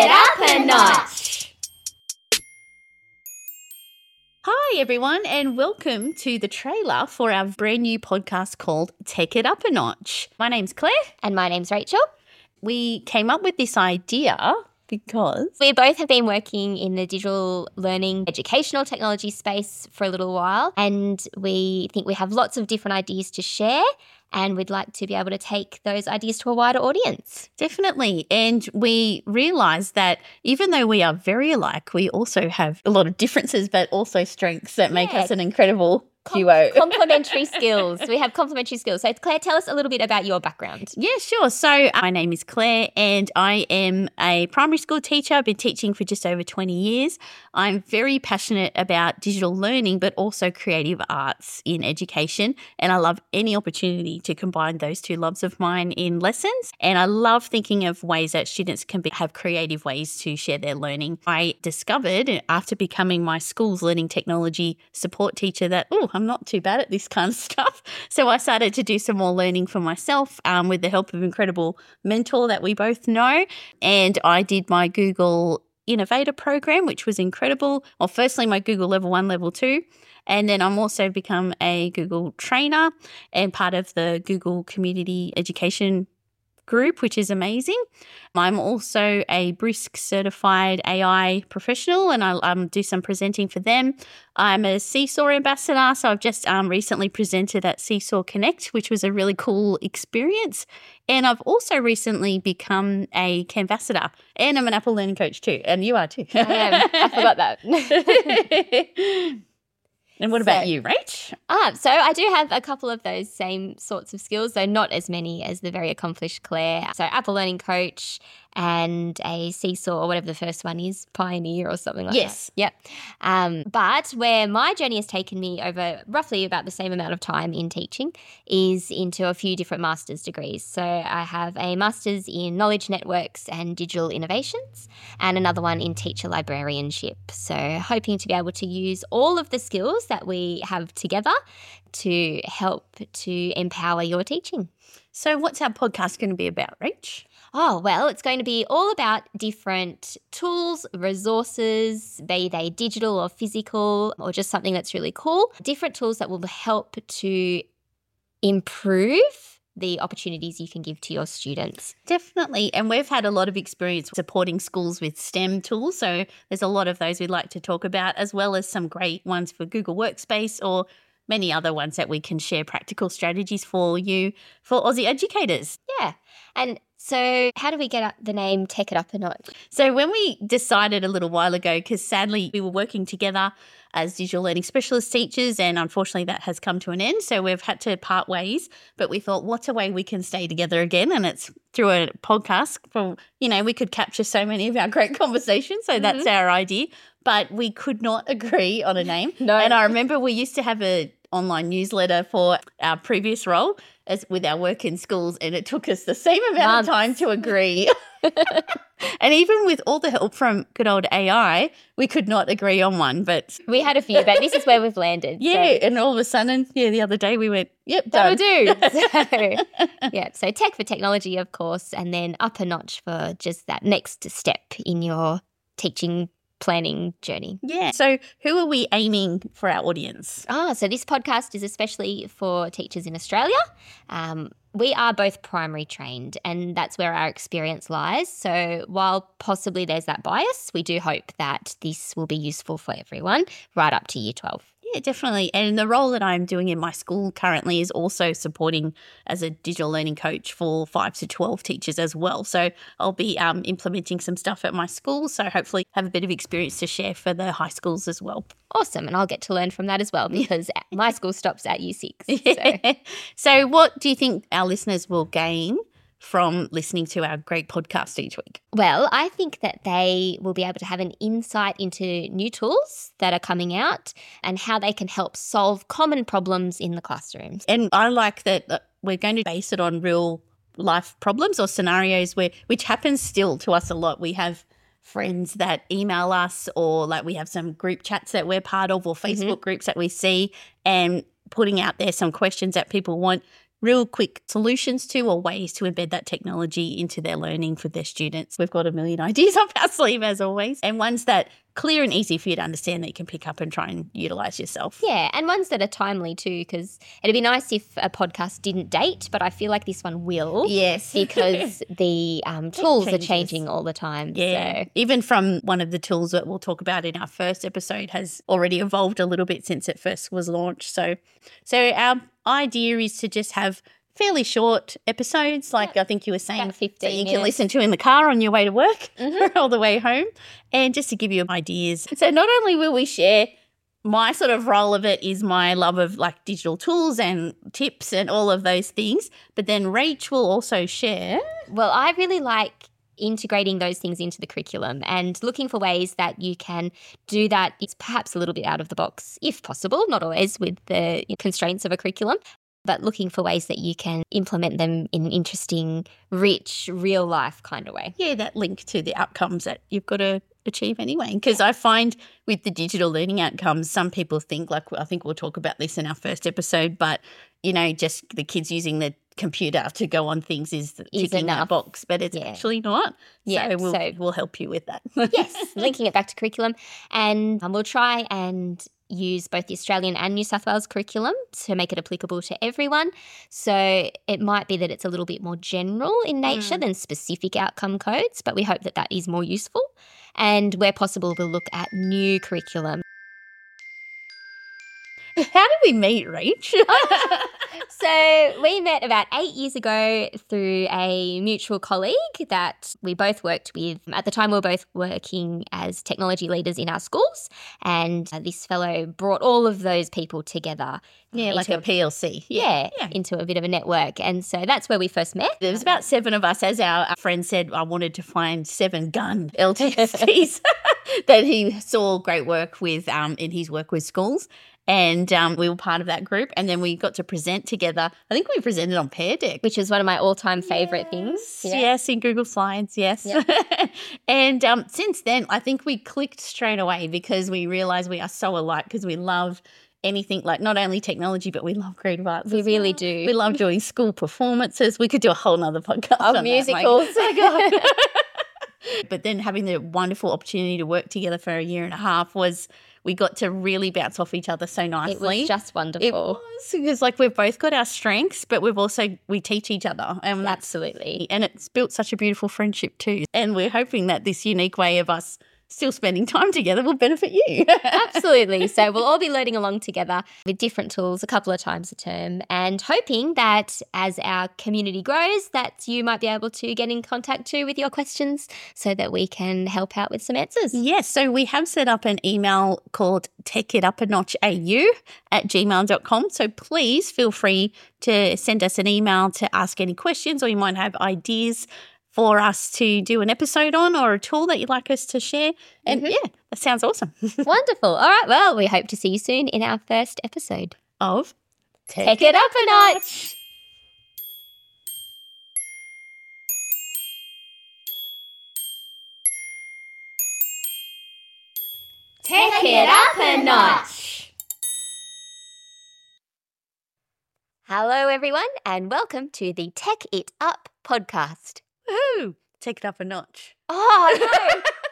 it up a notch. Hi everyone and welcome to the trailer for our brand new podcast called Take It Up a Notch. My name's Claire. And my name's Rachel. We came up with this idea because we both have been working in the digital learning educational technology space for a little while, and we think we have lots of different ideas to share, and we'd like to be able to take those ideas to a wider audience. Definitely. And we realised that even though we are very alike, we also have a lot of differences but also strengths that make us an incredible duo. Complementary skills. We have complementary skills. So Claire, tell us a little bit about your background. Yeah, sure. So my name is Claire and I am a primary school teacher. I've been teaching for just over 20 years. I'm very passionate about digital learning but also creative arts in education, and I love any opportunity to combine those two loves of mine in lessons. And I love thinking of ways that students can have creative ways to share their learning. I discovered after becoming my school's learning technology support teacher that, I'm not too bad at this kind of stuff. So I started to do some more learning for myself with the help of an incredible mentor that we both know. And I did my Google Innovator program, which was incredible. Well, firstly, my Google Level 1, Level 2. And then I'm also become a Google trainer and part of the Google Community Education group, which is amazing. I'm also a BRISC certified AI professional and I do some presenting for them. I'm a Seesaw ambassador, so I've just recently presented at Seesaw Connect, which was a really cool experience. And I've also recently become a Canvassador, and I'm an Apple Learning Coach too, and you are too. I am. I forgot that. And what about you, Rach? So I do have a couple of those same sorts of skills, though not as many as the very accomplished Claire. So Apple Learning Coach and a Seesaw, or whatever the first one is, Pioneer or something like that. Yep. But where my journey has taken me over roughly about the same amount of time in teaching is into a few different master's degrees. So I have a master's in knowledge networks and digital innovations and another one in teacher librarianship. So hoping to be able to use all of the skills that we have together to help to empower your teaching. So what's our podcast going to be about, Rach? Oh, well, it's going to be all about different tools, resources, be they digital or physical or just something that's really cool. Different tools that will help to improve the opportunities you can give to your students. Definitely. And we've had a lot of experience supporting schools with STEM tools. So there's a lot of those we'd like to talk about, as well as some great ones for Google Workspace or many other ones that we can share practical strategies for you, for Aussie educators. Yeah. And so how do we get the name Take It Up a Notch? So when we decided a little while ago, because sadly we were working together as digital learning specialist teachers and unfortunately that has come to an end. So we've had to part ways, but we thought what's a way we can stay together again? And it's through a podcast we could capture so many of our great conversations. So that's our idea. But we could not agree on a name. No. And I remember we used to have an online newsletter for our previous role as with our work in schools, and it took us the same amount of time to agree. And even with all the help from good old AI, we could not agree on one. But we had a few, but this is where we've landed. Yeah, so. And all of a sudden, the other day we went, yep, done. That will do. So tech for technology, of course, and then up a notch for just that next step in your teaching planning journey. Yeah. So who are we aiming for our audience? So this podcast is especially for teachers in Australia. We are both primary trained and that's where our experience lies. So while possibly there's that bias, we do hope that this will be useful for everyone right up to year 12. Yeah, definitely. And the role that I'm doing in my school currently is also supporting as a digital learning coach for 5 to 12 teachers as well. So I'll be implementing some stuff at my school. So hopefully have a bit of experience to share for the high schools as well. Awesome. And I'll get to learn from that as well because my school stops at year 6. So what do you think our listeners will gain from listening to our great podcast each week? Well, I think that they will be able to have an insight into new tools that are coming out and how they can help solve common problems in the classrooms. And I like that we're going to base it on real life problems or scenarios which happens still to us a lot. We have friends that email us or we have some group chats that we're part of or Facebook groups that we see, and putting out there some questions that people want real quick solutions to or ways to embed that technology into their learning for their students. We've got a million ideas up our sleeve as always, and ones that clear and easy for you to understand that you can pick up and try and utilize yourself. Yeah, and ones that are timely too, because it'd be nice if a podcast didn't date, but I feel like this one will. Yes. Because the tools are changing all the time. Yeah. So. Even from one of the tools that we'll talk about in our first episode has already evolved a little bit since it first was launched. So our idea is to just have fairly short episodes, like I think you were saying, about 15 that you minutes. can listen to in the car on your way to work or all the way home, and just to give you ideas. So not only will we share my sort of role of it is my love of like digital tools and tips and all of those things, but then Rach will also share. Well, I really like integrating those things into the curriculum and looking for ways that you can do that. It's perhaps a little bit out of the box, if possible, not always with the constraints of a curriculum, but looking for ways that you can implement them in an interesting, rich, real life kind of way. Yeah, that link to the outcomes that you've got to achieve anyway. Because I find with the digital learning outcomes, some people think, like I think we'll talk about this in our first episode, but, you know, just the kids using the computer to go on things is ticking that box, but it's actually not. Yeah, so we'll help you with that. Yes, linking it back to curriculum, and we'll try and use both the Australian and New South Wales curriculum to make it applicable to everyone. So it might be that it's a little bit more general in nature than specific outcome codes, but we hope that that is more useful. And where possible, we'll look at new curriculum. How did we meet, Rach? So we met about 8 years ago through a mutual colleague that we both worked with. At the time, we were both working as technology leaders in our schools, and this fellow brought all of those people together. Yeah, like a PLC. Yeah, into a bit of a network. And so that's where we first met. There was about 7 of us. As our friend said, I wanted to find 7 gun LTSPs that he saw great work with in his work with schools. And we were part of that group, and then we got to present together. I think we presented on Pear Deck, which is one of my all-time favourite things. Yeah. Yes, in Google Slides, yes. Yep. And since then, I think we clicked straight away because we realised we are so alike because we love anything like not only technology, but we love creative arts. We really do. We love doing school performances. We could do a whole nother podcast of on musicals. That, like, oh my God. But then having the wonderful opportunity to work together for a year and a half we got to really bounce off each other so nicely. It was just wonderful. It was because like we've both got our strengths, but we teach each other. And absolutely. And it's built such a beautiful friendship too. And we're hoping that this unique way of us still spending time together will benefit you. Absolutely. So we'll all be learning along together with different tools a couple of times a term, and hoping that as our community grows that you might be able to get in contact too with your questions so that we can help out with some answers. Yes. So we have set up an email called techitupanotchau@gmail.com. So please feel free to send us an email to ask any questions, or you might have ideas for us to do an episode on, or a tool that you'd like us to share. And yeah, that sounds awesome. Wonderful. All right. Well, we hope to see you soon in our first episode of Take It Up a Notch. Take It Up a Notch. Hello, everyone, and welcome to the Tech It Up podcast. Woohoo! Take it up a notch. Oh, no.